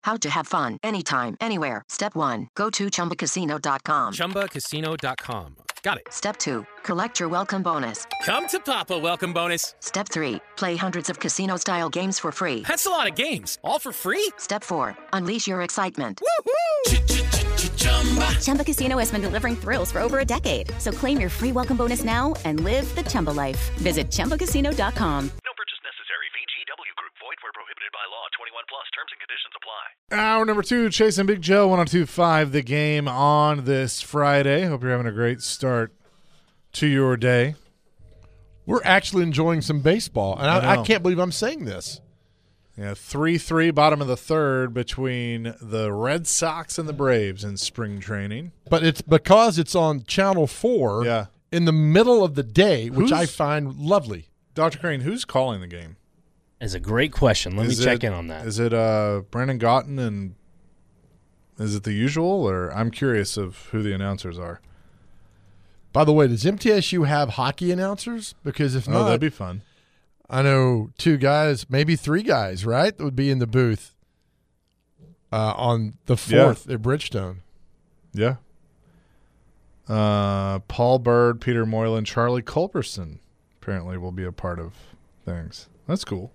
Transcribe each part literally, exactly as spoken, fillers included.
How to have fun anytime, anywhere. Step one. Go to Chumba Casino dot com. Chumba Casino dot com. Got it. Step two. Collect your welcome bonus. Come to Papa welcome bonus. Step three. Play hundreds of casino-style games for free. That's a lot of games. All for free? Step four. Unleash your excitement. Woohoo! Chumba Casino has been delivering thrills for over a decade. So claim your free welcome bonus now and live the Chumba life. Visit Chumba Casino dot com. No purchase necessary. V G W Group. Void where prohibited by law. twenty-one plus. Terms and conditions apply. Hour number two, Chase and Big Joe, one oh two point five, The Game on this Friday. Hope you're having a great start to your day. We're actually enjoying some baseball, and I, I I, know. can't believe I'm saying this. Yeah, three three, bottom of the third between the Red Sox and the Braves in spring training. But it's because it's on Channel four Yeah. in the middle of the day, which Who's- I find lovely. Doctor Crane, who's calling the game? That's a great question. Let Is me check it- in on that. Is it uh, Brandon Gotten, and is it the usual, or I'm curious of who the announcers are. By the way, does M T S U have hockey announcers? Because if Oh, not, that'd be fun. I know two guys, maybe three guys, right, that would be in the booth uh, on the fourth at Bridgestone. Yeah. Uh, Paul Bird, Peter Moylan, Charlie Culberson apparently will be a part of things. That's cool.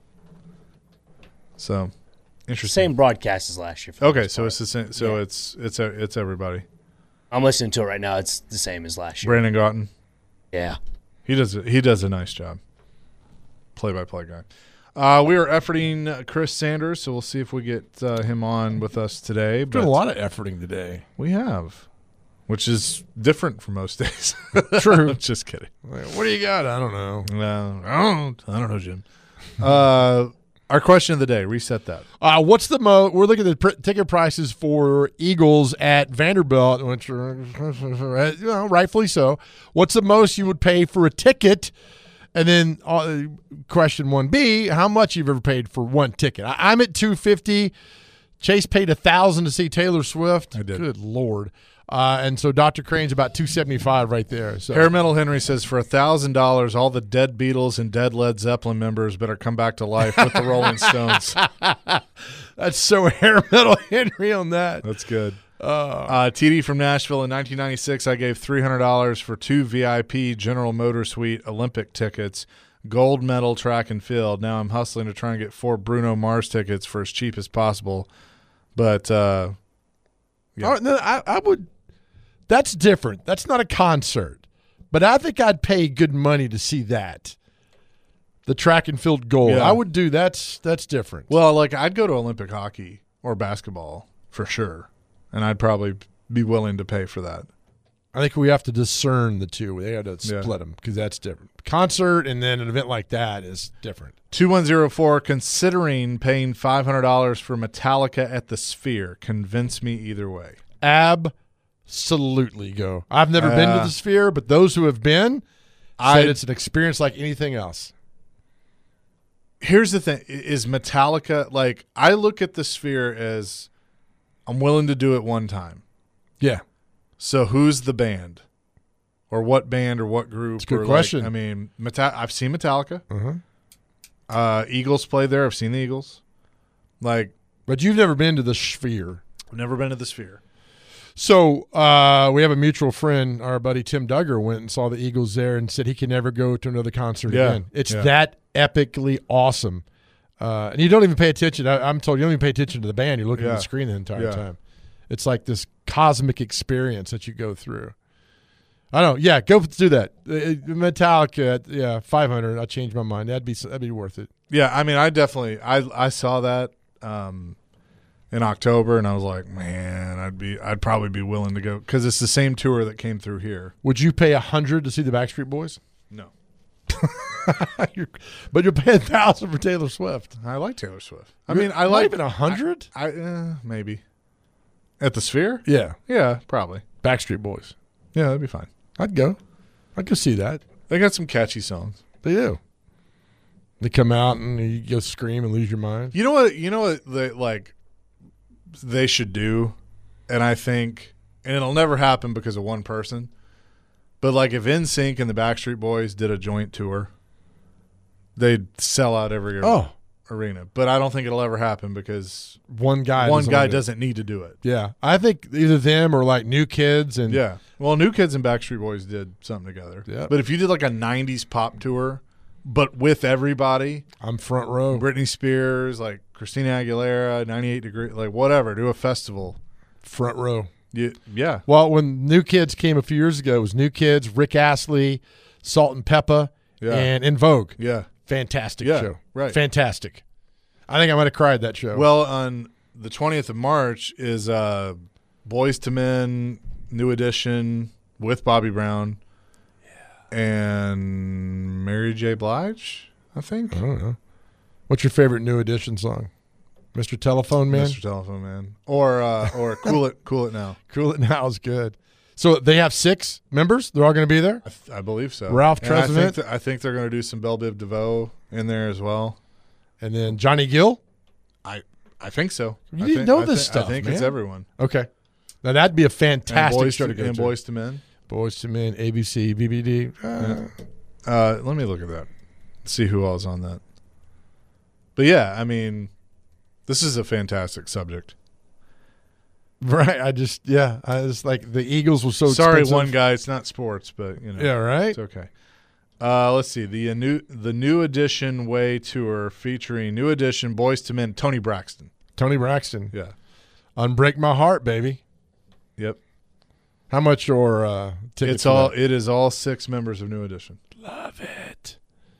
So, interesting. Same broadcast as last year. for the Okay, most so part. it's the same. So Yeah. it's it's a, it's everybody. I'm listening to it right now. It's the same as last year. Brandon Gotten, Yeah. he does he does a nice job. Play by play guy. Uh, we are efforting Chris Sanders, so we'll see if we get uh, him on with us today. Doing But a lot of efforting today. we have, which is different from most days. True. Just kidding. What do you got? I don't know. No, I don't. I don't know, Jim. Uh, our question of the day. Reset that. Uh, what's the mo? We're looking at the pr- ticket prices for Eagles at Vanderbilt, which are, you know, rightfully so. What's the most you would pay for a ticket? And then uh, question one B: how much you've ever paid for one ticket? I- I'm at two fifty. Chase paid a thousand to see Taylor Swift. I did. Good Lord. Uh, and so Doctor Crane's about two seventy five right there. So Hair Metal Henry says for a thousand dollars, all the dead Beatles and dead Led Zeppelin members better come back to life with the Rolling Stones. that's so hair metal Henry on that. That's good. Uh, T D from Nashville in nineteen ninety-six, I gave three hundred dollars for two V I P General Motor Suite Olympic tickets, gold medal track and field. Now I'm hustling to try and get four Bruno Mars tickets for as cheap as possible. But uh, yeah. All right, no, I, I would. That's different. That's not a concert, but I think I'd pay good money to see that. The track and field gold. Yeah. I would do. That's that's different. well, like I'd go to Olympic hockey or basketball for sure, and I'd probably be willing to pay for that. I think we have to discern the two. We got to Yeah. split them because that's different. Concert and then an event like that is different. two one zero four, considering paying five hundred dollars for Metallica at the Sphere. Convince me either way. Absolutely go. I've never been to Uh, the Sphere, but those who have been I- said it's an experience like anything else. Here's the thing. Is Metallica, like, I look at the Sphere as I'm willing to do it one time. Yeah. So who's the band? Or what band or what group? It's a good or like- question. I mean, Meta- I've seen Metallica. Uh-huh. Uh, Eagles play there. I've seen the Eagles. Like, But you've never been to the Sphere. I've never been to the Sphere. So uh, we have a mutual friend, our buddy Tim Duggar, went and saw the Eagles there and said he can never go to another concert Yeah, again. It's yeah. that epically awesome. Uh, and you don't even pay attention. I, I'm told you don't even pay attention to the band. You're looking Yeah. at the screen the entire Yeah. time. It's like this cosmic experience that you go through. I don't know. Yeah, go do that. Uh, Metallica, yeah, five hundred. I'll change my mind. That'd be that'd be worth it. Yeah, I mean, I definitely I I saw that um, in October, and I was like, man, I'd be I'd probably be willing to go because it's the same tour that came through here. Would you pay a hundred to see the Backstreet Boys? No, You're, but you'll pay a thousand for Taylor Swift. I like Taylor Swift. I mean, I Not like even a hundred. I uh, maybe at the Sphere. Yeah, Yeah, probably. Backstreet Boys. Yeah, that'd be fine. I'd go. I'd go see that. They got some catchy songs. They do. They come out and you go scream and lose your mind. You know what? You know what? They like they should do, and I think, and it'll never happen because of one person. But like, if N Sync and the Backstreet Boys did a joint tour, they'd sell out every Oh, arena. But I don't think it'll ever happen because One guy one doesn't guy wanna do it. doesn't need to do it. Yeah, I think either them or like New Kids and Yeah. Well, New Kids and Backstreet Boys did something together. Yeah. But if you did like a nineties pop tour, but with everybody, I'm front row. Britney Spears, like Christina Aguilera, ninety-eight Degrees, like whatever, do a festival. Front row. You, yeah. Well, when New Kids came a few years ago, it was New Kids, Rick Astley, Salt and Peppa, Yeah. and In Vogue. Yeah. Fantastic Yeah, show. right. Fantastic. I think I might have cried that show. Well, on the twentieth of March is uh, Boys to Men, New Edition with Bobby Brown. Yeah. And Mary J. Blige, I think. I don't know. What's your favorite New Edition song? Mister Telephone Man? Mister Telephone Man. Or uh, or Cool It Cool It Now. Cool It Now is good. So they have six members? They're all going to be there? I, th- I believe so. Ralph And I think, Tresvant? th- I think they're going to do some Belle Biv DeVoe in there as well. And then Johnny Gill? I I think so. You I didn't think, know I this thi- stuff, I think it's man. everyone. Okay. Now that'd be a And fantastic boys show to, to go and to. Boys to Men. Boys to Men, A B C, B B D. Uh, Uh, let me look at that. See who else on that. But yeah, I mean, this is a fantastic subject. Right. I just, yeah. I just like the Eagles was so Sorry, expensive. one guy. It's not sports, but you know. Yeah, right? It's okay. Uh, let's see the uh, new the New Edition Way tour featuring New Edition, Boys to Men, Tony Braxton. Tony Braxton. Yeah. Unbreak My Heart, baby. Yep. How much your uh, tickets? It's for all. that? It is all six members of New Edition. Love it.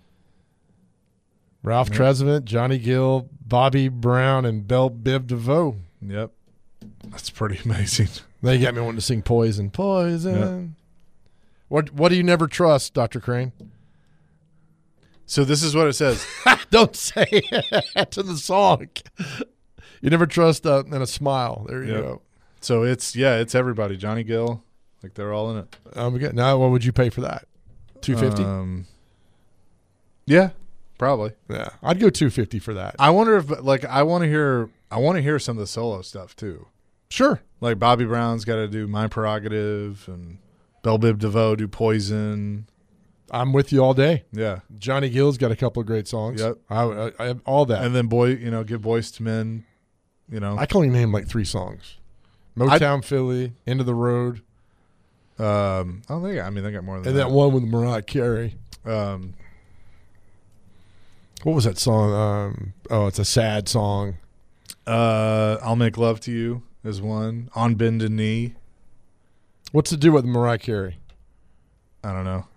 Ralph Tresvant, Johnny Gill, Bobby Brown, and Belle Biv DeVoe. Yep. That's pretty amazing. They got me wanting to sing Poison. Poison. What What do you never trust, Doctor Crane? So this is what it says. Don't say it to the song. You never trust uh, and a smile. There you Yep. go. So it's yeah, it's everybody. Johnny Gill, like they're all in it. Um, good. Now, what would you pay for that? Two fifty. Um, yeah, probably. Yeah, I'd go two fifty for that. I wonder if like I want to hear I want to hear some of the solo stuff too. Sure. Like Bobby Brown's got to do My Prerogative and Belle Biv DeVoe do Poison. I'm with you all day. Yeah, Johnny Gill's got a couple of great songs. Yep. I, I, I have all that. and then boy, you know, give Boys to Men. You know, I can only name like three songs: Motown Philly, End of the Road, um, I don't think I mean they got more than and that. that one with Mariah Carey. Um, What was that song? Um, oh, it's a sad song. uh, I'll Make Love to You is one. On Bended Knee. What's to do with Mariah Carey? I don't know.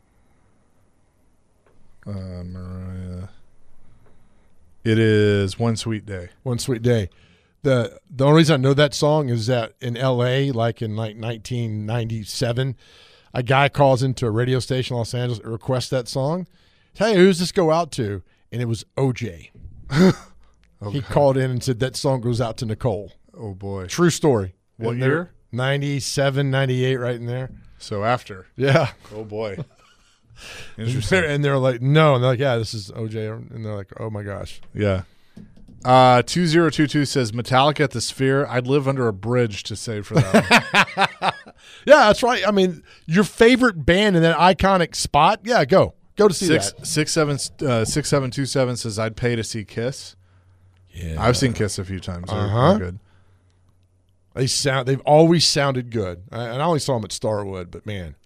Uh, Mariah. It is One Sweet Day. One Sweet Day. The the only reason I know that song is that in L A, like in like nineteen ninety-seven, a guy calls into a radio station in Los Angeles and requests that song. Hey, who's this go out to? And it was O J. He called in and said that song goes out to Nicole. Oh boy. True story. What And they're year? ninety-seven, ninety-eight, right in there. So after. Yeah. Oh boy. And Interesting. they're, and they're like, no. And they're like, yeah, this is O J. And they're like, oh my gosh. Yeah. Uh, two zero two two says Metallica at the Sphere. I'd live under a bridge to save for that one. Yeah, that's right. I mean, your favorite band in that iconic spot. Yeah, go. Go to see Six that. six seven uh, six seven two seven says I'd pay to see Kiss. Yeah. I've seen Kiss a few times. They're, Uh-huh. they're good. They sound. They've always sounded good. I, and I only saw them at Starwood, but man,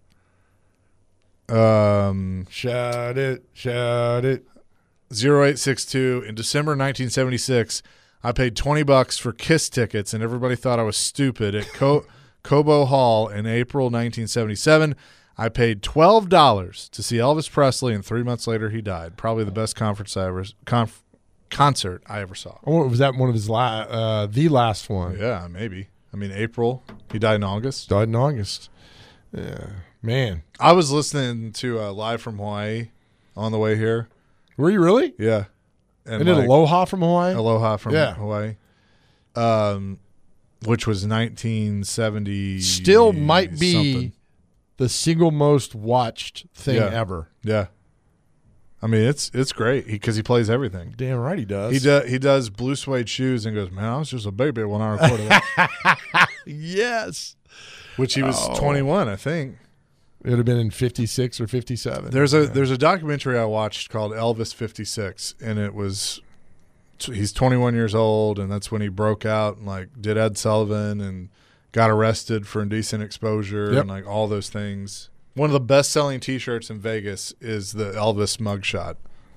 Um, shout it, shout it. zero eight six two in December nineteen seventy-six, I paid twenty bucks for Kiss tickets, and everybody thought I was stupid. At Co- Cobo Hall in April nineteen seventy-seven, I paid twelve dollars to see Elvis Presley, and three months later he died. Probably the best conference I ever conf- concert I ever saw. Oh, was that one of his la- uh, the last one? Yeah, maybe. I mean, April. He died in August. Died in August. Yeah, man. I was listening to uh, Live from Hawaii on the way here. Were you really? Yeah. And did Aloha from Hawaii? Aloha from Yeah. Hawaii. Um, which was nineteen seventy. Still might be something. the single most watched thing Yeah. ever. Yeah. I mean, it's it's great because he plays everything. Damn right he does. He does he does Blue Suede Shoes and goes, man, I was just a baby when I recorded that. Yes. Which he was Oh. twenty-one, I think. It would have been in fifty-six or fifty-seven. There's a Yeah. there's a documentary I watched called Elvis fifty-six, and it was he's twenty-one years old, and that's when he broke out and like did Ed Sullivan and got arrested for indecent exposure Yep. and like all those things. One of the best-selling T-shirts in Vegas is the Elvis mugshot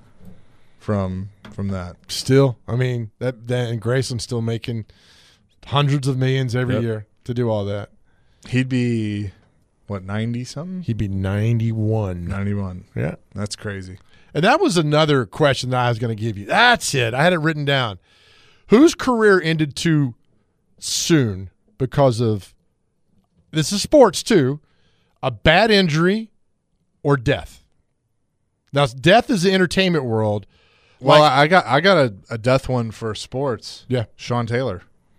from from that. Still, I mean, that, that and Grayson's still making hundreds of millions every Yep. year to do all that. He'd be what ninety something? He'd be ninety-one. ninety-one. Yeah. That's crazy. And that was another question that I was going to give you. That's it. I had it written down. Whose career ended too soon because of – this is sports too – a bad injury or death? Now, death is the entertainment world. Well, Like- I got I got a, a death one for sports. Yeah. Sean Taylor.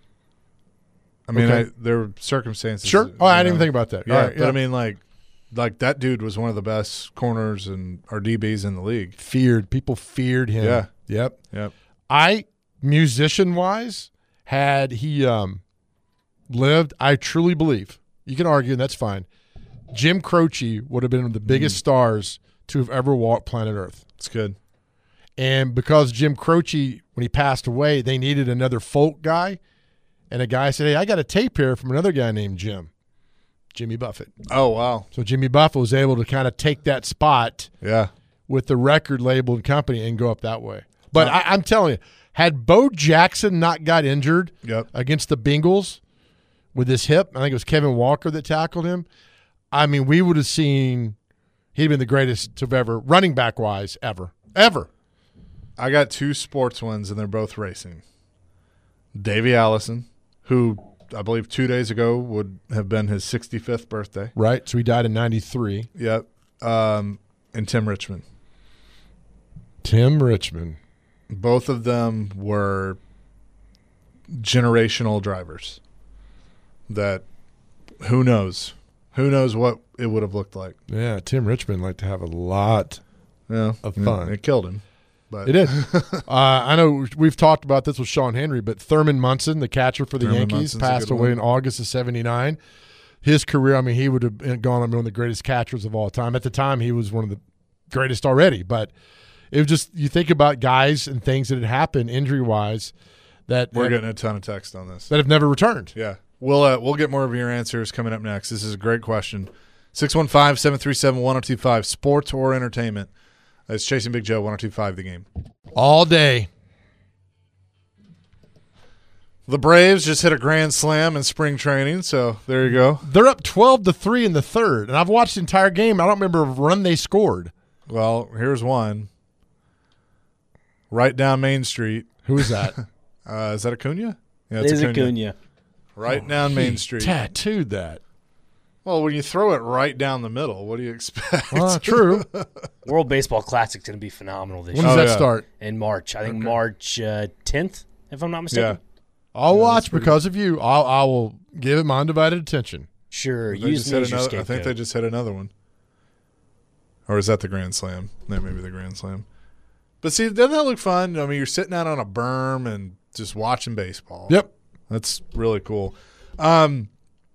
I mean, Okay. I, there were circumstances. Sure. you Oh, I didn't know. even think about that. Yeah, All right, but I mean, like, like that dude was one of the best corners and or D Bs in the league. feared. People feared him. Yeah. Yep. Yep. I, musician-wise, had he um, lived, I truly believe, you can argue, and that's fine, Jim Croce would have been one of the biggest Mm. stars to have ever walked planet Earth. It's good. And because Jim Croce, when he passed away, they needed another folk guy. And a guy said, hey, I got a tape here from another guy named Jim, Jimmy Buffett. Oh wow. So Jimmy Buffett was able to kind of take that spot Yeah. with the record label and company and go up that way. But I, I'm telling you, had Bo Jackson not got injured Yep. against the Bengals with his hip, I think it was Kevin Walker that tackled him, I mean, we would have seen he'd been the greatest of ever, running back-wise, ever. Ever. I got two sports ones, and they're both racing. Davey Allison, who I believe two days ago would have been his sixty-fifth birthday. Right? So he died in ninety-three. Yep. Um, and Tim Richmond. Tim Richmond. Both of them were generational drivers that who knows? Who knows what it would have looked like. Yeah, Tim Richmond liked to have a lot. Yeah, Of fun. It killed him. But It did. uh, I know we've talked about this with Sean Henry, but Thurman Munson, the catcher for the Thurman Yankees, Munson's a passed good away one. in August of seventy-nine. His career, I mean, he would have been gone on to be one of the greatest catchers of all time. At the time, he was one of the greatest already. But it was just, you think about guys and things that had happened injury-wise that, we're that, getting a ton of text on this. that have never returned. Yeah. We'll uh, we'll get more of your answers coming up next. This is a great question. six one five, seven three seven, one oh two five, sports or entertainment. It's Chasing Big Joe, one oh two five The Game. All day. The Braves just hit a grand slam in spring training, so there you go. They're up twelve to three in the third, and I've watched the entire game. I don't remember a run they scored. Well, here's one. Right down Main Street. Who is that? Uh, is that Acuna? Yeah, It is Acuna. Right down Main He Street. tattooed that. Well, when you throw it right down the middle, what do you expect? Well, true. World Baseball Classic's going to be phenomenal this When year does Oh, that yeah. start? in March. I think March uh, tenth, if I'm not Yeah. mistaken. I'll Yeah, watch that's pretty- because of you. I'll, I will give it my undivided attention. Sure. They Use just me hit as your another, I think they scapegoat. just hit another one. Or is that the Grand Slam? That may be the Grand Slam. But see, doesn't that look fun? I mean, you're sitting out on a berm and just watching baseball. Yep. That's really cool. Um,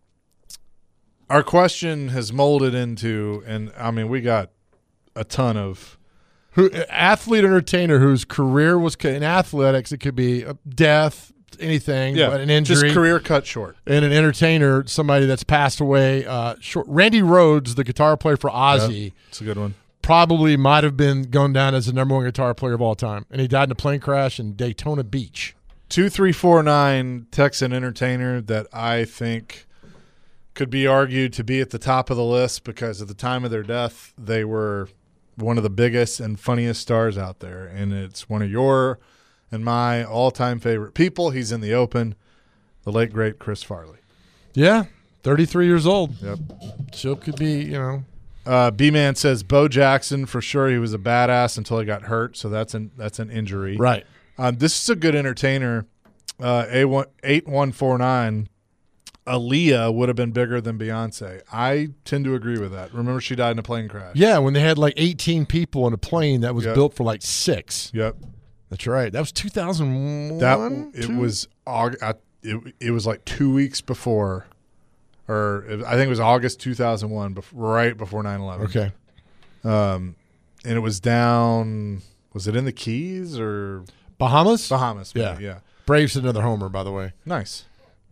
our question has molded into, and I mean, we got a ton of. Who athlete entertainer whose career was in athletics? It could be a death, anything, Yeah, but an injury. just career cut short. And an entertainer, somebody that's passed away. Uh, short. Randy Rhoads, the guitar player for Ozzy, It's a good one. probably might have been going down as the number one guitar player of all time, and he died in a plane crash in Daytona Beach. Two three four nine Texan entertainer that I think could be argued to be at the top of the list because at the time of their death they were one of the biggest and funniest stars out there, and it's one of your and my all-time favorite people. He's in the open, the late great Chris Farley. Yeah, thirty-three years old. Yep. Still could be, you know. Uh, B-Man says Bo Jackson for sure. He was a badass until he got hurt, so that's an that's an injury. Right. Um, this is a good entertainer. Uh, eight one four nine. Aaliyah would have been bigger than Beyonce. I tend to agree with that. Remember, she died in a plane crash. Yeah, when they had like eighteen people in a plane that was Yep. built for like six. Yep. That's right. That was two thousand one. That it was. Aug- I, it, it was like two weeks before, or it, I think it was August two thousand one, bef- right before nine eleven. Okay. Um, and it was down. Was it in the Keys or? Bahamas? Bahamas. Yeah. maybe, yeah. Braves hit another homer, by the way. Nice.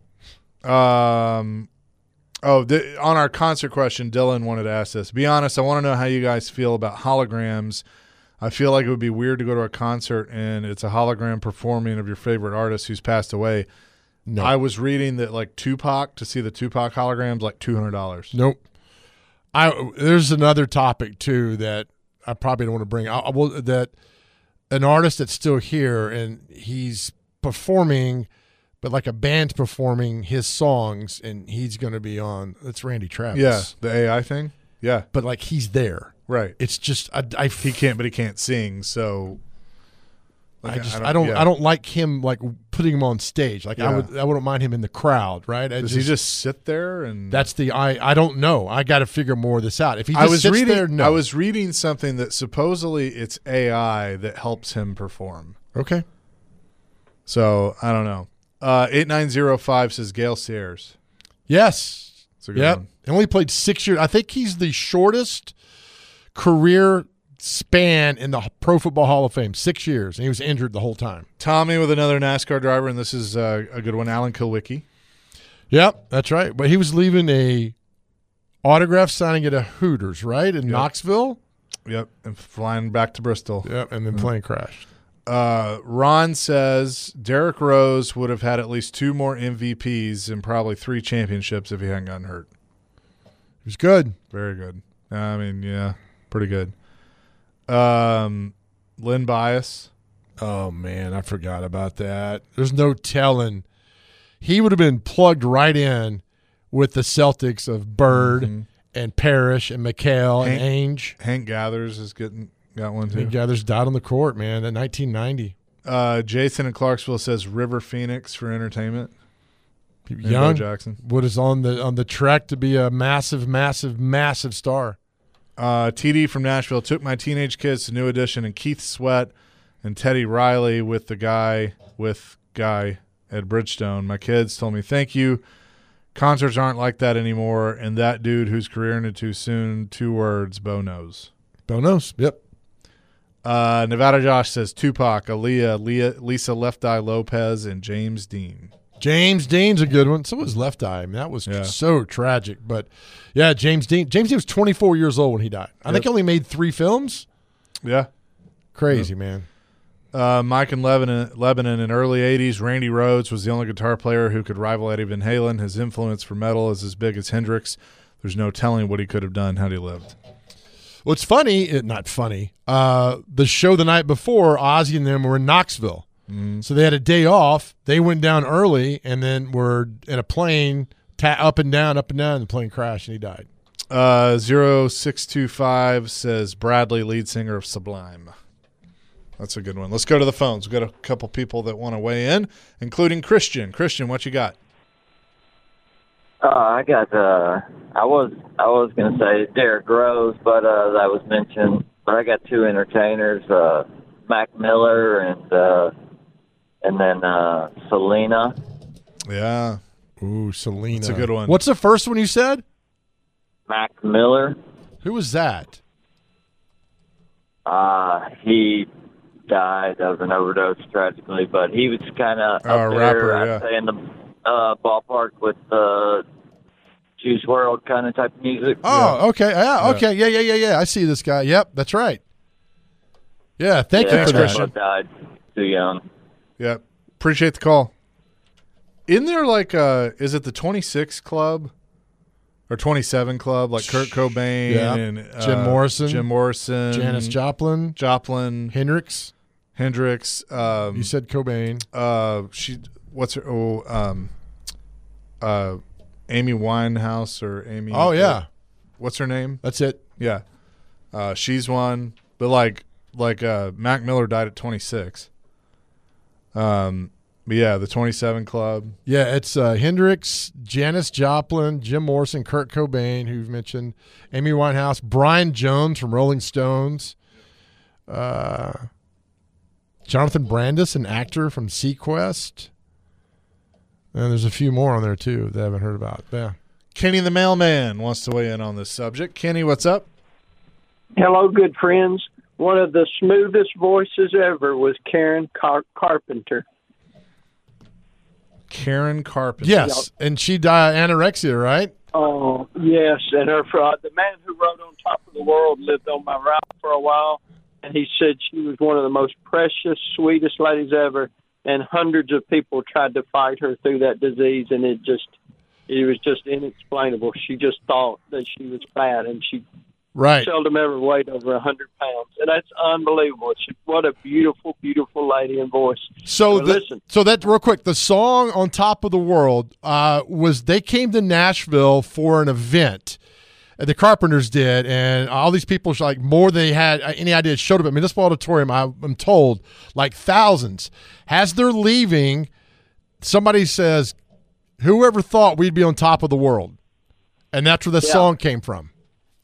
Um, oh, th- on our concert question, Dylan wanted to ask this. Be honest, I want to know how you guys feel about holograms. I feel like it would be weird to go to a concert and it's a hologram performing of your favorite artist who's passed away. No. I was reading that like Tupac, to see the Tupac holograms, like two hundred dollars. Nope. I there's another topic too that I probably don't want to bring. I, I will, that an artist that's still here and he's performing, but like a band's performing his songs, and he's going to be on. It's Randy Travis. Yeah, the A I thing. Yeah, but like he's there. right. It's just I, I He can't, but he can't sing. So like, I just I don't I don't, yeah. I don't like him like putting him on stage. Like I Yeah. would I wouldn't mind him in the crowd, right? I Does he just sit there and? That's the I I don't know. I got to figure more of this out. If he just I was sits reading. there, no. I was reading something that supposedly it's A I that helps him perform. okay. So I don't know. Uh, eight nine zero five says Gale Sayers. Yes. It's a good Yep. one. He only played six years. I think he's the shortest career span in the Pro Football Hall of Fame. Six years, and he was injured the whole time. Tommy with another NASCAR driver, and this is uh, a good one. Alan Kulwicki. Yep, that's right. But he was leaving a autograph signing at a Hooters, right, in Yep. Knoxville. Yep, and flying back to Bristol. Yep, and then plane crashed. Uh, Ron says Derrick Rose would have had at least two more M V Ps and probably three championships if he hadn't gotten hurt. He was good. Very good. I mean, yeah, pretty good. Um, Lynn Bias. Oh man, I forgot about that. There's no telling. He would have been plugged right in with the Celtics of Bird Mm-hmm. and Parrish and McHale Hank- and Ainge. Hank Gathers is getting got one too. Hank Gathers died on the court, man, in nineteen ninety. Uh, Jason in Clarksville says River Phoenix for entertainment. And Bo Young Jackson. Wood is on the on the track to be a massive, massive, massive star. Uh, T D from Nashville took my teenage kids to New Edition and Keith Sweat and Teddy Riley with the guy with guy at Bridgestone. My kids told me thank you. Concerts aren't like that anymore. And that dude whose career ended too soon. Two words. Bo knows. Bonos. Yep. Uh, Nevada Josh says Tupac, Aaliyah, Leah, Lisa Left Eye Lopez, and James Dean. James Dean's a good one. So was Left Eye. I mean, that was Yeah. so tragic. But yeah, James Dean. James Dean was twenty-four years old when he died. I Yep. think he only made three films. Yeah. Crazy, man. Uh, Mike in Lebanon, Lebanon in early eighties, Randy Rhoads was the only guitar player who could rival Eddie Van Halen. His influence for metal is as big as Hendrix. There's no telling what he could have done had he lived. What's funny, it, not funny, uh, the show the night before, Ozzy and them were in Knoxville. Mm-hmm. So they had a day off. They went down early and then were in a plane, ta- up and down, up and down, and the plane crashed and he died. Uh, zero six two five says Bradley, lead singer of Sublime. That's a good one. Let's go to the phones. We've got a couple people that want to weigh in, including Christian. Christian, what you got? Uh, I got. Uh, I was. I was going to say Derrick Rose, but uh, that was mentioned. But I got two entertainers: uh, Mac Miller and uh, and then uh, Selena. Yeah, Ooh, Selena. That's a good one. What's the first one you said? Mac Miller. Who was that? Uh, he died of an overdose tragically, but he was kind of Oh, up a there, rapper, I'd yeah. say, in the uh, ballpark with uh, Juice world kind of type of music. Oh, okay. Yeah, Yeah. okay. Yeah, yeah, yeah, yeah. I see this guy. Yep, that's right. Yeah, thank yeah, you for they that. both died too young. Yeah, appreciate the call. Isn't there like uh is it the twenty-six Club or twenty-seven Club, like Kurt Cobain Yeah. and uh, Jim Morrison. Jim Morrison, Janis Joplin, Joplin, Hendrix. Hendrix. Um, You said Cobain. uh, she what's her? Oh, um, uh, Amy Winehouse or Amy? Oh yeah, what's her name? that's it. Yeah, uh, she's one. But like like uh, Mac Miller died at twenty-six. Um. But yeah, the twenty-seven Club. Yeah, it's uh, Hendrix, Janis Joplin, Jim Morrison, Kurt Cobain, who you've mentioned, Amy Winehouse, Brian Jones from Rolling Stones, uh, Jonathan Brandis, an actor from Sequest, and there's a few more on there too that I haven't heard about. Yeah, Kenny the mailman wants to weigh in on this subject. Kenny, what's up? Hello, good friends. one of the smoothest voices ever was Karen Car- Carpenter. Karen Carpenter. Yes, and she died anorexia, right? Oh, yes, and her uh, the man who wrote On Top of the World lived on my route for a while, and he said she was one of the most precious, sweetest ladies ever, and hundreds of people tried to fight her through that disease, and it just, it was just inexplainable. She just thought that she was fat, and she right. seldom ever weighed over one hundred pounds, and that's unbelievable. She, what a beautiful, beautiful lady and voice. So, but the, listen. so that real quick, the song On Top of the World uh, was they came to Nashville for an event. uh, The Carpenters did, and all these people, like more than they had any idea, showed up at Municipal Auditorium, I, I'm told, like thousands. As they're leaving, somebody says, whoever thought we'd be on top of the world? And that's where the Yeah. song came from.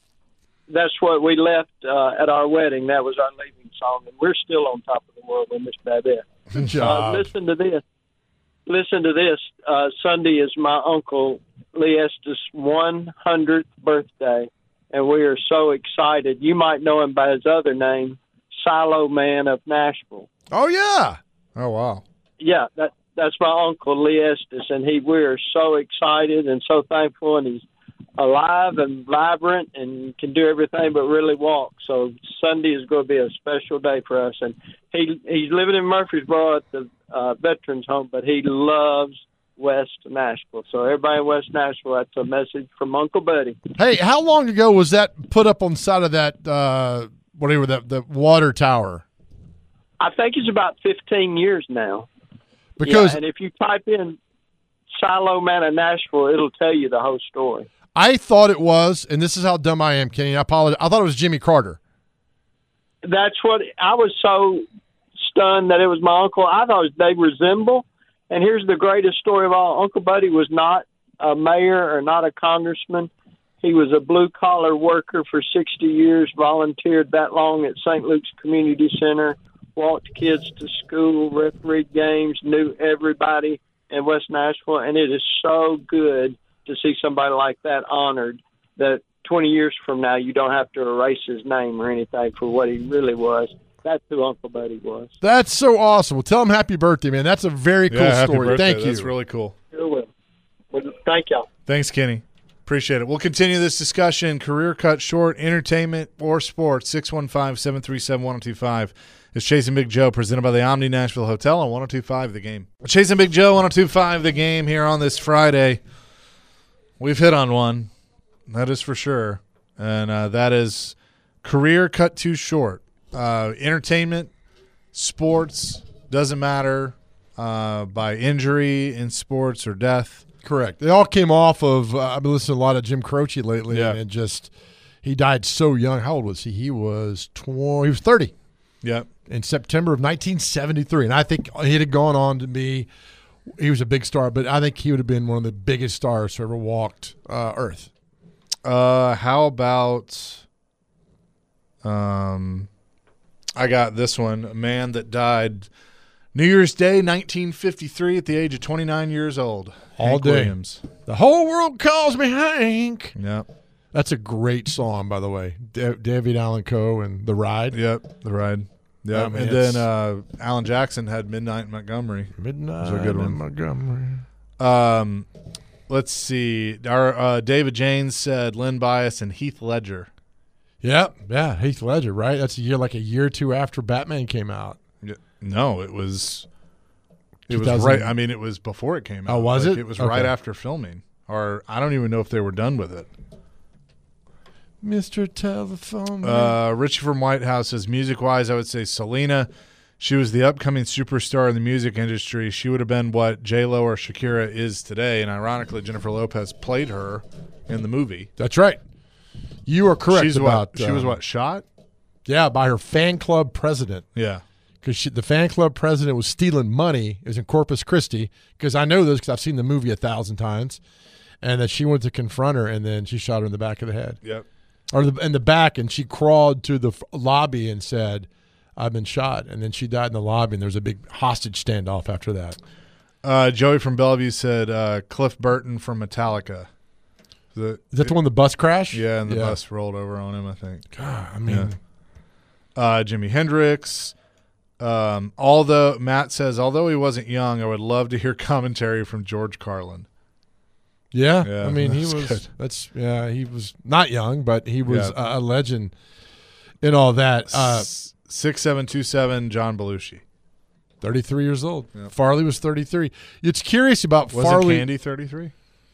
That's what we left uh, at our wedding. That was our leaving song, and we're still on top of the world in Miss Babette. Good Uh, job. listen to this. Listen to this. Uh, Sunday is my uncle Lee Estes' one hundredth birthday, and we are so excited. You might know him by his other name, Silo Man of Nashville. Oh, yeah. Oh, wow. Yeah, that that's my uncle Lee Estes, and he we are so excited and so thankful, and he's alive and vibrant and can do everything but really walk. So Sunday is going to be a special day for us. And he he's living in Murfreesboro at the uh, Veterans Home, but he loves West Nashville. So everybody in West Nashville, that's a message from Uncle Buddy. Hey, how long ago was that put up on the side of that, uh, whatever, that the water tower? I think it's about fifteen years now. Because yeah, and if you type in Silo Man of Nashville, it'll tell you the whole story. I thought it was, and this is how dumb I am, Kenny. I apologize. I thought it was Jimmy Carter. That's what I was so stunned that it was my uncle. I thought they resemble. And here's the greatest story of all. Uncle Buddy was not a mayor or not a congressman. He was a blue-collar worker for sixty years, volunteered that long at Saint Luke's Community Center, walked kids to school, refereed games, knew everybody in West Nashville. And it is so good to see somebody like that honored, that twenty years from now you don't have to erase his name or anything for what he really was. That's who Uncle Buddy was. That's so awesome. Well, tell him happy birthday, man. That's a very cool Yeah, happy story. birthday. Thank you. That's really cool. Sure will. Well, thank y'all. Thanks, Kenny. Appreciate it. We'll continue this discussion. Career cut short, entertainment, or sports. six one five, seven three seven, one oh two five. It's Chasing Big Joe, presented by the Omni Nashville Hotel on one oh two five The Game. Chasing Big Joe, one oh two five The Game here on this Friday. We've hit on one, that is for sure, and uh, that is career cut too short. Uh, entertainment, sports, doesn't matter, uh, by injury in sports or death. Correct. They all came off of, uh, I've been listening to a lot of Jim Croce lately, Yeah. and it just, he died so young. How old was he? He was twenty, he was thirty. Yep. In September of nineteen seventy-three. And I think he had gone on to be, he was a big star, but I think he would have been one of the biggest stars who ever walked uh, Earth. Uh, how about, um, I got this one, a man that died New Year's Day, nineteen fifty-three, at the age of twenty-nine years old. All Hank day. Williams. The whole world calls me Hank. Yep. That's a great song, by the way. Da- David Allen Coe and The Ride. Yep. The Ride. Yep. I mean, and it's- then uh, Alan Jackson had Midnight in Montgomery. Midnight That's a good in one. Montgomery. Um, let's see. Our uh, David Janes said Lynn Bias and Heath Ledger. Yep. Yeah, Heath Ledger, right? That's a year, like a year or two after Batman came out. Yeah. No, it was. It was two thousand right. I mean, it was before it came out. Oh, was Like, it? It was Okay. right after filming, or I don't even know if they were done with it. Mister Telephone Man. Uh, Richie from White House says, music-wise, I would say Selena. She was the upcoming superstar in the music industry. She would have been what J-Lo or Shakira is today, and ironically, Jennifer Lopez played her in the movie. That's right. You are correct She's about what, She was uh, what, shot? Yeah, by her fan club president. Yeah. Because the fan club president was stealing money. It was in Corpus Christi. Because I know this because I've seen the movie a thousand times. And that she went to confront her, and then she shot her in the back of the head. Yep. Or the, in the back, and she crawled to the f- lobby and said, I've been shot. And then she died in the lobby, and there was a big hostage standoff after that. Uh, Joey from Bellevue said uh, Cliff Burton from Metallica. The, Is that the one, the bus crash? Yeah, and the Yeah. bus rolled over on him, I think. God, I mean, uh, Jimi Hendrix. Um, although Matt says, although he wasn't young, I would love to hear commentary from George Carlin. Yeah, Yeah, I mean he that's was. good. That's yeah, he was not young, but he was Yeah. a, a legend in all that. Uh, Six seven two seven, John Belushi. thirty-three years old. Farley was thirty-three. It's curious about Wasn't Farley. Candy thirty-three?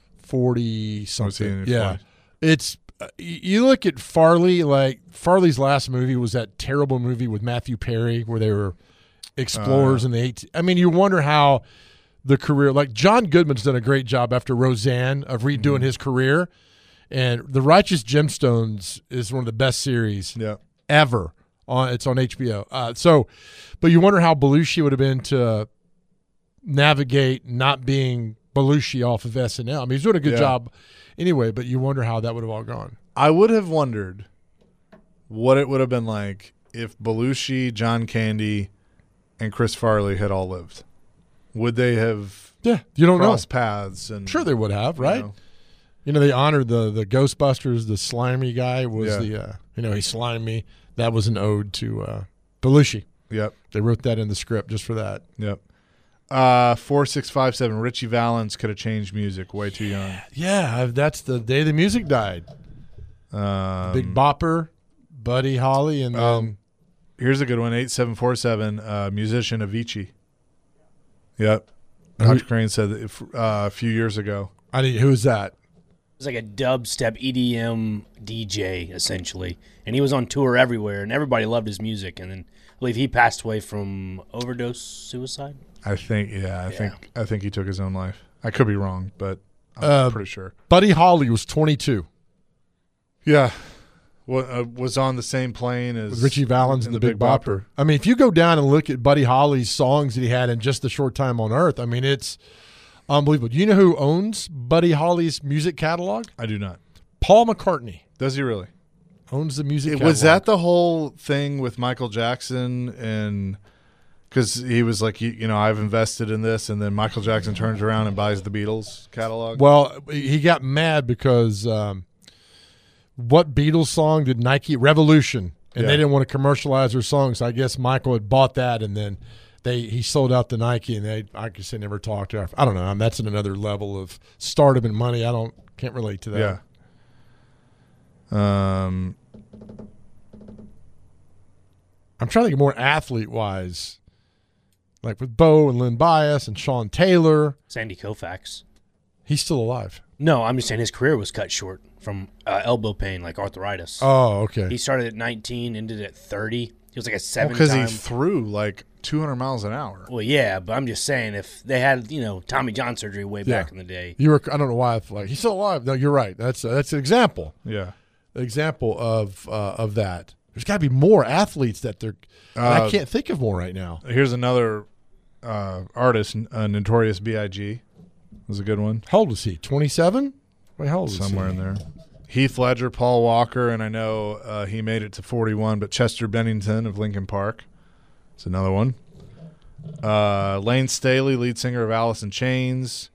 forty Was he something. in his Yeah, twenties? it's uh, y- you look at Farley. Like Farley's last movie was that terrible movie with Matthew Perry where they were explorers Uh. in the eighteen. I mean, you wonder how the career. Like John Goodman's done a great job after Roseanne of redoing Mm-hmm. his career, and The Righteous Gemstones is one of the best series Yeah. ever. On it's on H B O. Uh, so, but you wonder how Belushi would have been to navigate not being Belushi off of S N L. I mean, he's doing a good Yeah. job anyway, but you wonder how that would have all gone. I would have wondered what it would have been like if Belushi, John Candy, and Chris Farley had all lived. Would they have Yeah, you don't know. crossed paths? And Sure, they would have, you right? know, You know, they honored the the Ghostbusters. The slimy guy was Yeah. the uh, you know he slimed me. That was an ode to uh, Belushi. Yep, They wrote that in the script just for that. yep. Uh, four six five seven. Richie Valens could have changed music. Way too young. Yeah, that's the day the music died. Um, Big Bopper, Buddy Holly, and then Um, here's a good one. Eight seven four seven. Uh, musician Avicii. Yep. Who- Doctor Crane said that if, uh, a few years ago. I need who's that? It's like a dubstep E D M D J essentially, and he was on tour everywhere, and everybody loved his music. And then I believe he passed away from overdose suicide. I think. Yeah. I think. I think he took his own life. I could be wrong, but I'm Uh, pretty sure. Buddy Holly was twenty-two. Yeah. What uh, was on the same plane as With Richie Valens and the, Big Bopper. I mean, if you go down and look at Buddy Holly's songs that he had in just a short time on Earth, I mean, it's unbelievable. Do you know who owns Buddy Holly's music catalog? I do not. Paul McCartney Does he really? owns the music It, catalog. was that the whole thing with Michael Jackson and because he was like, you, you know, I've invested in this, and then Michael Jackson turns around and buys the Beatles catalog. Well, he got mad because um, what Beatles song did Nike Revolution, and Yeah. they didn't want to commercialize their songs. So I guess Michael had bought that, and then they he sold out to Nike, and they I guess they never talked to. I don't know. I mean, that's at another level of stardom and money. I don't can't relate to that. Yeah. Um. I'm trying to think more athlete wise, like with Bo and Lynn Bias and Sean Taylor. Sandy Koufax. He's still alive. No, I'm just saying his career was cut short from uh, elbow pain, like arthritis. Oh, okay. He started at nineteen, ended at thirty. He was like a seven Because time. he threw like two hundred miles an hour. Well, yeah, but I'm just saying if they had, you know, Tommy John surgery way Yeah. back in the day. You were. I don't know why. I feel like he's still alive. No, you're right. That's that's an example. Yeah. An example of uh, of that. There's got to be more athletes that they're. and I Uh, can't think of more right now. Here's another uh, artist, uh, Notorious B I G was a good one. How old was he? twenty-seven? Wait, how old was Somewhere he? in there. Heath Ledger, Paul Walker, and I know uh, he made it to forty-one, but Chester Bennington of Linkin Park is another one. Uh, Lane Staley, lead singer of Alice in Chains.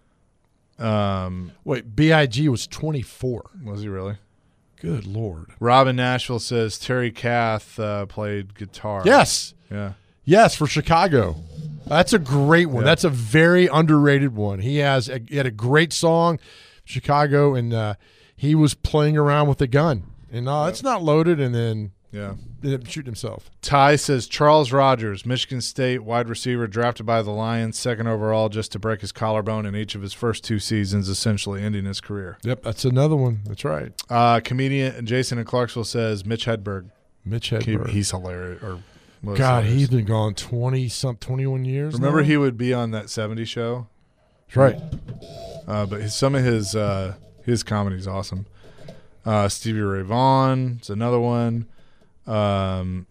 Um, Wait, B I G was twenty-four. was he really? Good Lord. Rob in Nashville says Terry Kath uh, played guitar. Yes. Yeah. Yes, for Chicago. That's a great one. Yeah. That's a very underrated one. He has a, he had a great song, Chicago, and uh, he was playing around with a gun. And uh, it's not loaded, and then Yeah. ended up shooting himself. Ty says Charles Rogers, Michigan State wide receiver, drafted by the Lions, second overall, just to break his collarbone in each of his first two seasons, essentially ending his career. Yep, that's another one. That's right. Uh, comedian Jason in Clarksville says Mitch Hedberg. Mitch He, Hedberg. he's hilarious. Or was God, hilarious. he's been gone twenty some twenty-one years. Remember now? he would be on that seventies show? That's right. Uh, but his, some of his uh, his comedy is awesome. Uh, Stevie Ray Vaughan is another one. Um,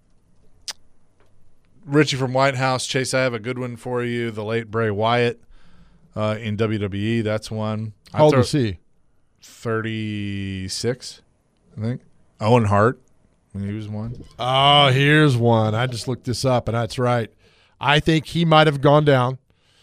Richie from White House. Chase, I have a good one for you. The late Bray Wyatt uh, in W W E. That's one. How old throw- was he? thirty-six, I think. Owen Hart. He was one. Oh, here's one. I just looked this up, and that's right. I think he might have gone down.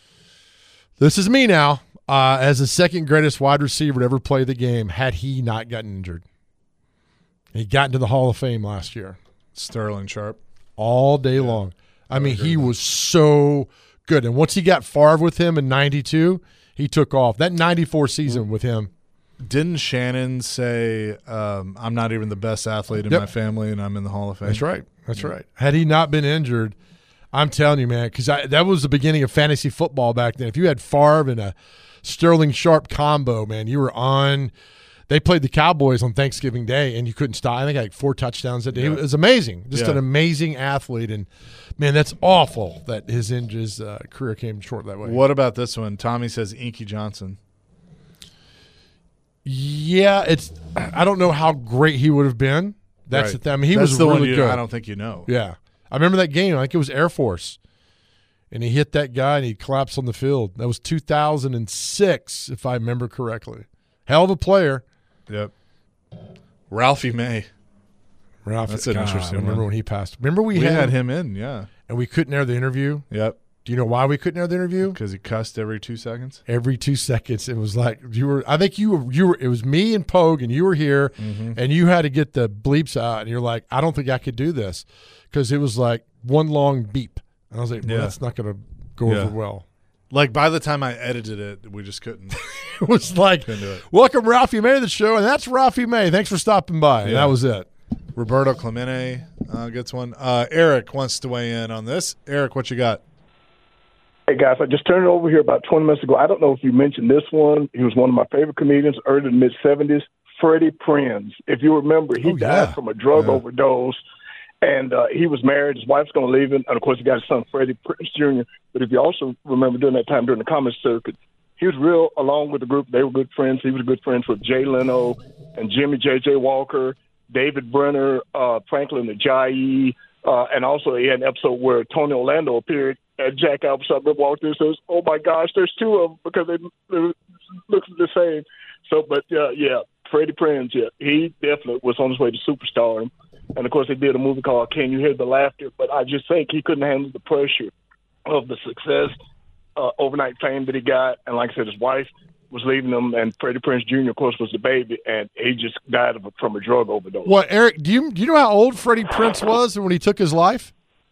This is me now. Uh, as the second greatest wide receiver to ever play the game, had he not gotten injured. He got into the Hall of Fame last year. Sterling Sharp. All day yeah. long. I, I mean, he was so good. And once he got Favre with him in ninety-two, he took off. That ninety-four season with him. Didn't Shannon say, um, I'm not even the best athlete in yep. my family and I'm in the Hall of Fame? That's right. That's yeah. right. Had he not been injured, I'm telling you, man, because that was the beginning of fantasy football back then. If you had Favre and a Sterling Sharp combo, man, you were on – they played the Cowboys on Thanksgiving Day, and you couldn't stop. I think I had like four touchdowns that day. Yeah. It was amazing. Just yeah. an amazing athlete. And, man, that's awful that his, his uh, career came short that way. What about this one? Tommy says Inky Johnson. Yeah, it's. I don't know how great he would have been. That's right. the thing. I mean, he that's was the really one you, good. I don't think you know. Yeah. I remember that game. I think it was Air Force. And he hit that guy, and he collapsed on the field. That was two thousand six, if I remember correctly. Hell of a player. Yep. Ralphie May. Ralphie, That's an God, interesting I remember one. when he passed. Remember we, we had, had him in, yeah. And we couldn't air the interview? Yep. Do you know why we couldn't air the interview? Because he cussed every two seconds. Every two seconds. It was like you were I think you were you were it was me and Pogue, and you were here, mm-hmm. and you had to get the bleeps out, and you're like, I don't think I could do this. Because it was like one long beep. And I was like, well, yeah. that's not gonna go yeah. over well. Like, by the time I edited it, we just couldn't. It was like, welcome Ralphie May to the show, and that's Ralphie May. Thanks for stopping by. And yeah. that was it. Roberto Clemente uh, gets one. Uh, Eric wants to weigh in on this. Eric, what you got? Hey, guys, I just turned it over here about twenty minutes ago. I don't know if you mentioned this one. He was one of my favorite comedians early in the mid-seventies, Freddie Prinze. If you remember, he oh, died yeah. from a drug yeah. overdose. And uh, he was married. His wife's going to leave him. And, of course, he got his son, Freddie Prinze Junior But if you also remember during that time, during the comedy circuit, he was real along with the group. They were good friends. He was good friends with Jay Leno and Jimmy J J. Walker, David Brenner, uh, Franklin Ajayi. Uh, and also he had an episode where Tony Orlando appeared at Jack Albertson and walked in and says, oh, my gosh, there's two of them because they, they look the same. So, but, uh, yeah, Freddie Prinze, yeah, he definitely was on his way to superstardom. And, of course, they did a movie called Can You Hear the Laughter? But I just think he couldn't handle the pressure of the success, uh, overnight fame that he got. And like I said, his wife was leaving him, and Freddie Prinze Junior, of course, was the baby, and he just died of a, from a drug overdose. What, Eric, do you, do you know how old Freddie Prinze was when he took his life?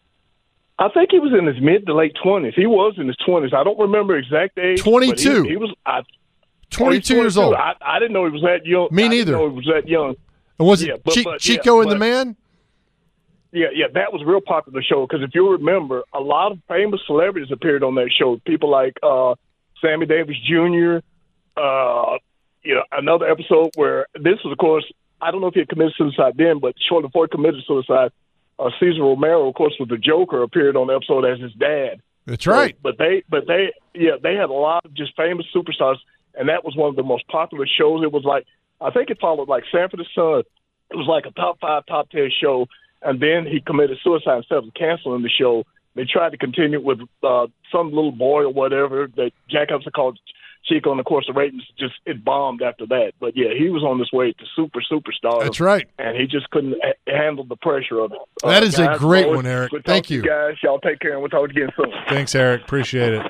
I think he was in his mid to late twenties. He was in his twenties. I don't remember exact age. twenty-two. He, he was I, twenty-two years old. I, I didn't know he was that young. Me I neither. Didn't know he was that young. And was it yeah, but, Ch- but, Chico yeah, and but, the Man? Yeah, yeah, that was a real popular show because if you remember, a lot of famous celebrities appeared on that show. People like uh, Sammy Davis Junior Uh, you know, another episode where this was, of course, I don't know if he had committed suicide then, but shortly before he committed suicide, uh, Cesar Romero, of course, was the Joker, appeared on the episode as his dad. That's right. So, but they, but they, yeah, they had a lot of just famous superstars, and that was one of the most popular shows. It was like, I think it followed like Sanford and Son. It was like a top five, top ten show, and then he committed suicide instead of canceling the show. They tried to continue with uh, some little boy or whatever that Jack Hudson called Chico, and of course the ratings just it bombed after that. But yeah, he was on his way to super superstar. That's right, and he just couldn't ha- handle the pressure of it. That uh, is guys, a great always, one, Eric. we'll Thank you, guys. Y'all take care, and we'll talk again soon. Thanks, Eric. Appreciate it.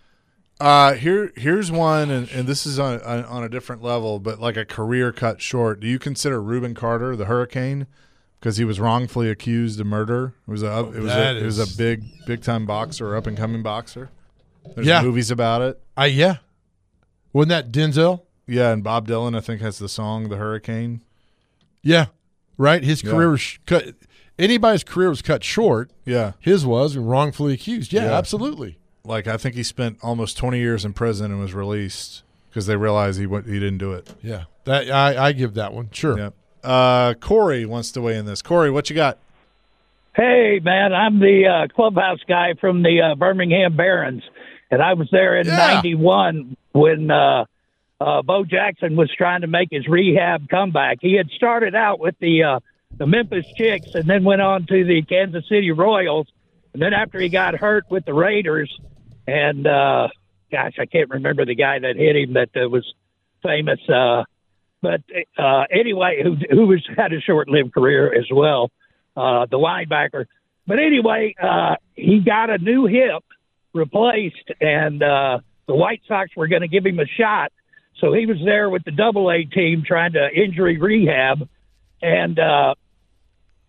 Uh, here, here's one, and, and this is on, on on a different level, but like a career cut short. Do you consider Reuben Carter the Hurricane because he was wrongfully accused of murder? It was a it was a, it was a big big time boxer, up and coming boxer. There's yeah. movies about it. I yeah. Wasn't that Denzel? Yeah, and Bob Dylan I think has the song "The Hurricane." Yeah, right. His yeah. career was cut. Anybody's career was cut short. Yeah, his was wrongfully accused. Yeah, yeah. absolutely. Like, I think he spent almost twenty years in prison and was released because they realized he went, he didn't do it. Yeah, that I, I give that one. Sure. Yeah. Uh, Corey wants to weigh in this. Corey, what you got? Hey, man, I'm the uh, clubhouse guy from the uh, Birmingham Barons, and I was there in ninety-one yeah. when uh, uh, Bo Jackson was trying to make his rehab comeback. He had started out with the uh, the Memphis Chicks and then went on to the Kansas City Royals, and then after he got hurt with the Raiders, and, uh, gosh, I can't remember the guy that hit him that uh, was famous. Uh, but uh, anyway, who, who was had a short-lived career as well, uh, the linebacker. But anyway, uh, he got a new hip replaced, and uh, the White Sox were going to give him a shot. So he was there with the Double A team trying to injury rehab, and uh,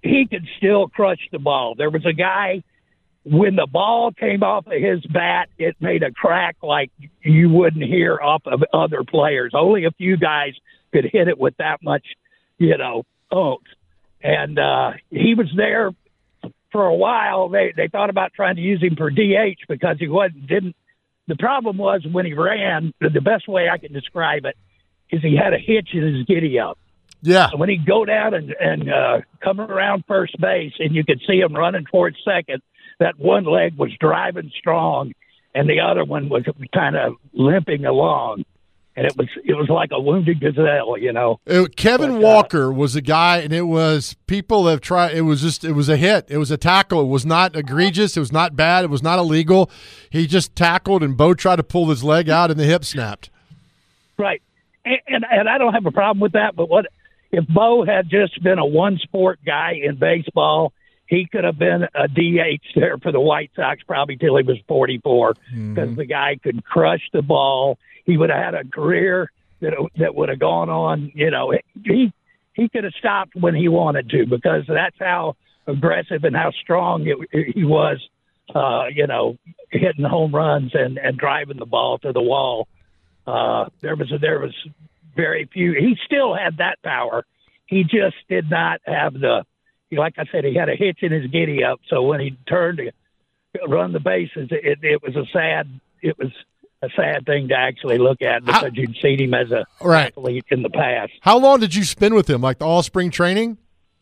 he could still crush the ball. There was a guy, when the ball came off of his bat, it made a crack like you wouldn't hear off of other players. Only a few guys could hit it with that much, you know, oomph. And uh, he was there for a while. They they thought about trying to use him for D H because he wasn't didn't. The problem was when he ran, the best way I can describe it is he had a hitch in his giddy up. Yeah. So when he'd go down and, and uh, come around first base and you could see him running towards second, that one leg was driving strong and the other one was kind of limping along. And it was it was like a wounded gazelle, you know. It, Kevin but, Walker uh, was a guy, and it was people have tried. It was just it was a hit. It was a tackle. It was not egregious. It was not bad. It was not illegal. He just tackled, and Bo tried to pull his leg out, and the hip snapped. Right, and and, and I don't have a problem with that. But what if Bo had just been a one sport guy in baseball? He could have been a D H there for the White Sox probably till he was forty-four because Mm-hmm. the guy could crush the ball. He would have had a career that that would have gone on. You know, he he could have stopped when he wanted to because that's how aggressive and how strong it, he was. Uh, you know, hitting home runs and, and driving the ball to the wall. Uh, there was there was very few. He still had that power. He just did not have the. Like I said, he had a hitch in his giddy up. So when he turned to run the bases, it, it was a sad. It was. a sad thing to actually look at because How, you'd seen him as a right. athlete in the past. How long did you spend with him? Like the all spring training?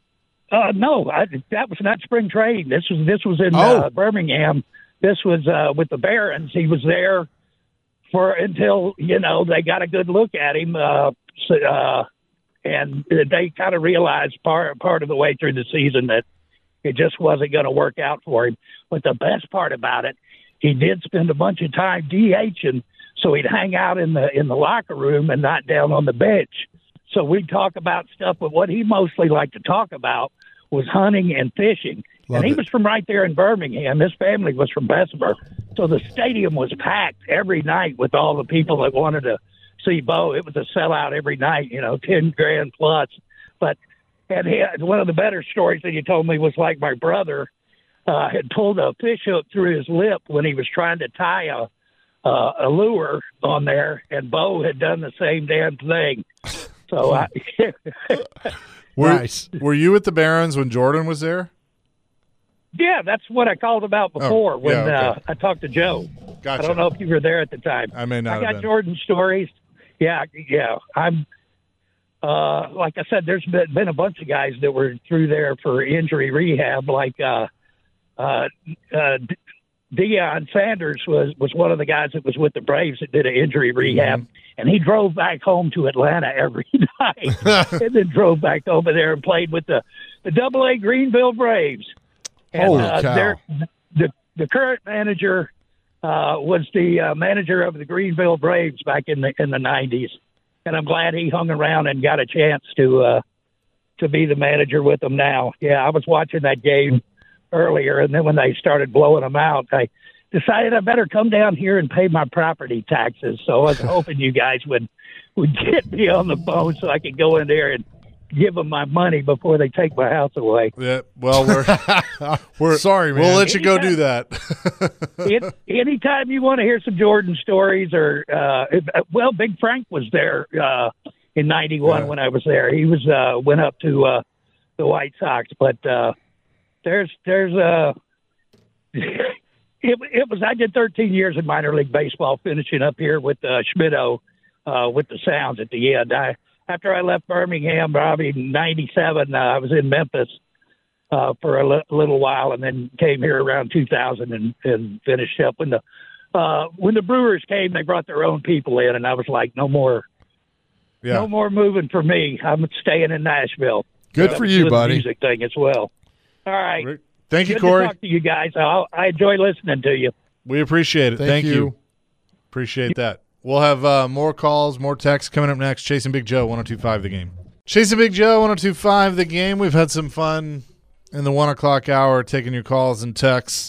Uh, no, I, that was not spring training. This was this was in oh. uh, Birmingham. This was uh, with the Barons. He was there for until you know they got a good look at him, uh, so, uh, and they kind of realized part part of the way through the season that it just wasn't going to work out for him. But the best part about it. He did spend a bunch of time DHing, so he'd hang out in the in the locker room and not down on the bench. So we'd talk about stuff, but what he mostly liked to talk about was hunting and fishing. Love and he it. was from right there in Birmingham. His family was from Bessemer. So the stadium was packed every night with all the people that wanted to see Bo. It was a sellout every night, you know, ten grand plus. But and he had, one of the better stories that he told me was like my brother Uh, had pulled a fish hook through his lip when he was trying to tie a uh, a lure on there, and Bo had done the same damn thing. So, I, were, nice. Were you at the Barons when Jordan was there? Yeah, that's what I called about before oh, when yeah, okay. uh, I talked to Joe. Gotcha. I don't know if you were there at the time. I may not. I have got been. Jordan stories. Yeah, yeah. I'm. Uh, like I said, there's been, been a bunch of guys that were through there for injury rehab, like. Uh, Uh, uh, Deion Sanders was, was one of the guys that was with the Braves that did an injury rehab, mm-hmm. and he drove back home to Atlanta every night and then drove back over there and played with the, the Double A Greenville Braves. And, Holy uh, cow. the, the current manager uh, was the uh, manager of the Greenville Braves back in the in the nineties, and I'm glad he hung around and got a chance to uh, to be the manager with them now. Yeah, I was watching that game earlier, and then when they started blowing them out, I decided I better come down here and pay my property taxes. So I was hoping you guys would would get me on the phone so I could go in there and give them my money before they take my house away. Yeah, well, we're we're sorry, man. We'll let you go Anytime- do that. it, anytime you want to hear some Jordan stories, or uh, well, Big Frank was there uh, in ninety-one Yeah. when I was there. He was uh, went up to uh, the White Sox, but. Uh, There's, there's uh it, it was, I did thirteen years in minor league baseball, finishing up here with uh, Schmitto, uh, with the Sounds at the end. I, after I left Birmingham, probably in ninety-seven, uh, I was in Memphis uh, for a li- little while, and then came here around two thousand and, and finished up. When the, uh, when the Brewers came, they brought their own people in, and I was like, no more, Yeah. no more moving for me. I'm staying in Nashville. Good I for was you, doing the buddy. music thing as well. All right. Thank you, Good Corey. to talk to you guys. I, I enjoy listening to you. We appreciate it. Thank Thank, you. you. Appreciate that. We'll have uh, more calls, more texts coming up next. Chasing Big Joe, one oh two point five The Game. Chasing Big Joe, one oh two point five The Game. We've had some fun in the one o'clock hour taking your calls and texts.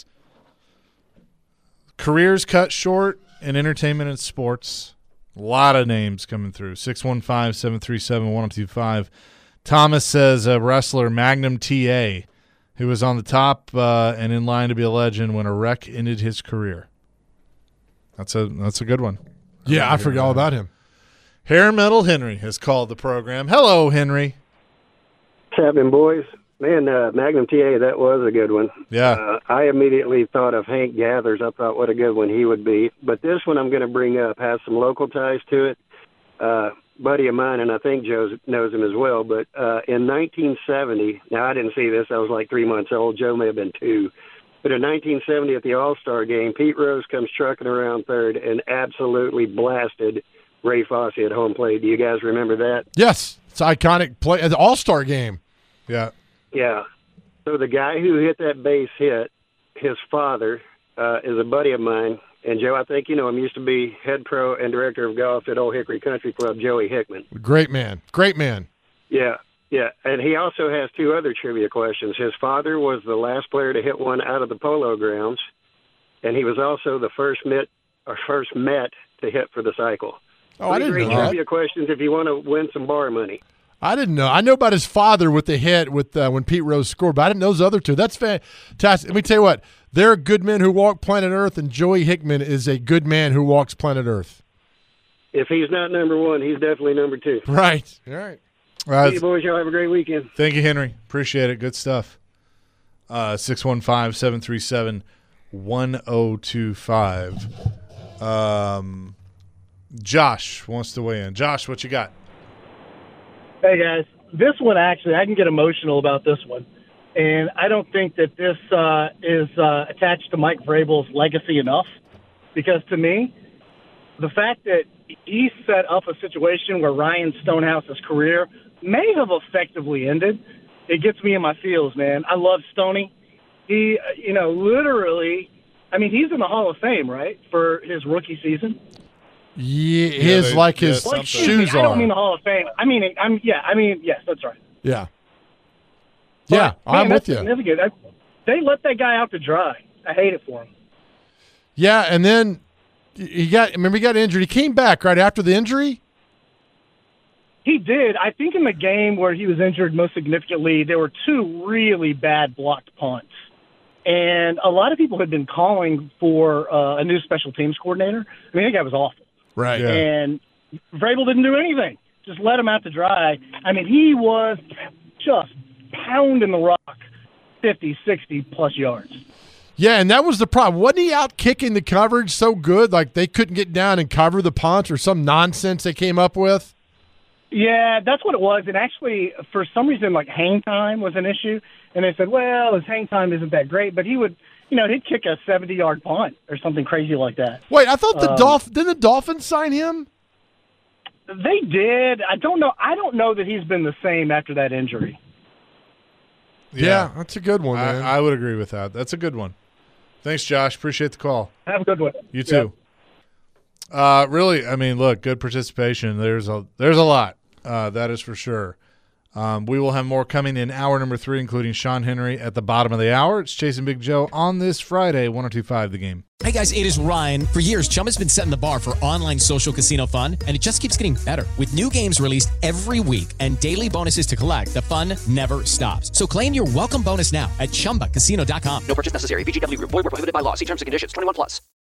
Careers cut short in entertainment and sports. A lot of names coming through. six one five, seven three seven, one oh two five. Thomas says a wrestler, Magnum T A, who was on the top uh, and in line to be a legend when a wreck ended his career. That's a that's a good one. Yeah, I forgot all about him. Hair Metal Henry has called the program. Hello, Henry. What's happening, boys? Man, uh, Magnum T A, that was a good one. Yeah. Uh, I immediately thought of Hank Gathers. I thought what a good one he would be. But this one I'm going to bring up has some local ties to it. Uh, buddy of mine, and I think Joe knows him as well, but uh, in nineteen seventy, now I didn't see this, I was like three months old, Joe may have been two, but in nineteen seventy at the All-Star game, Pete Rose comes trucking around third and absolutely blasted Ray Fosse at home plate. Do you guys remember that? Yes, it's an iconic play, the All-Star game. Yeah. Yeah. So the guy who hit that base hit, his father uh, is a buddy of mine. And, Joe, I think you know him, used to be head pro and director of golf at Old Hickory Country Club, Joey Hickman. Great man. Great man. Yeah, yeah. And he also has two other trivia questions. His father was the last player to hit one out of the Polo Grounds, and he was also the first Met, or first Met to hit for the cycle. Oh, I didn't great know that. trivia questions if you want to win some bar money. I didn't know. I know about his father with the hit with uh, when Pete Rose scored, but I didn't know those other two. That's fantastic. Let me tell you what. There are good men who walk planet Earth, and Joey Hickman is a good man who walks planet Earth. If he's not number one, he's definitely number two. Right. All right. Uh, hey, boys, y'all have a great weekend. Thank you, Henry. Appreciate it. Good stuff. Uh, six one five, seven three seven, one oh two five. Um, Josh wants to weigh in. Josh, what you got? Hey, guys. This one, actually, I can get emotional about this one. And I don't think that this uh, is uh, attached to Mike Vrabel's legacy enough. Because to me, the fact that he set up a situation where Ryan Stonehouse's career may have effectively ended, it gets me in my feels, man. I love Stoney. He, you know, literally, I mean, he's in the Hall of Fame, right, for his rookie season? Yeah, his, they- like yeah, his something. shoes I don't are. mean the Hall of Fame. I mean, I'm yeah. I mean, yes, that's right. Yeah. Yeah, But, man, I'm that's with you. significant. I, they let that guy out to dry. I hate it for him. Yeah, and then he got, remember he got injured. He came back right after the injury. He did. I think in the game where he was injured most significantly, there were two really bad blocked punts. And a lot of people had been calling for uh, a new special teams coordinator. I mean, that guy was awful. Right. Yeah. And Vrabel didn't do anything. Just let him out to dry. I mean, he was just pounding the rock fifty, sixty plus yards. Yeah, and that was the problem. Wasn't he out kicking the coverage so good, like they couldn't get down and cover the punt or some nonsense they came up with? Yeah, that's what it was. And actually, for some reason, like hang time was an issue. And they said, well, his hang time isn't that great, but he would, you know, he'd kick a seventy-yard punt or something crazy like that. Wait, I thought the Um, Dolph didn't the Dolphins sign him? They did. I don't know. I don't know that he's been the same after that injury. Yeah, that's a good one, man. I, I would agree with that. That's a good one. Thanks, Josh. Appreciate the call. Have a good one. You too. Uh, really, I mean, look, good participation. There's a there's a lot. Uh, that is for sure. Um, we will have more coming in hour number three, including Sean Henry at the bottom of the hour. It's Chasing Big Joe on this Friday, one oh two point five The Game. Hey guys, it is Ryan. For years, Chumba's been setting the bar for online social casino fun, and it just keeps getting better. With new games released every week and daily bonuses to collect, the fun never stops. So claim your welcome bonus now at chumba casino dot com. No purchase necessary. V G W Group. Void where prohibited by law. See terms and conditions. twenty-one plus.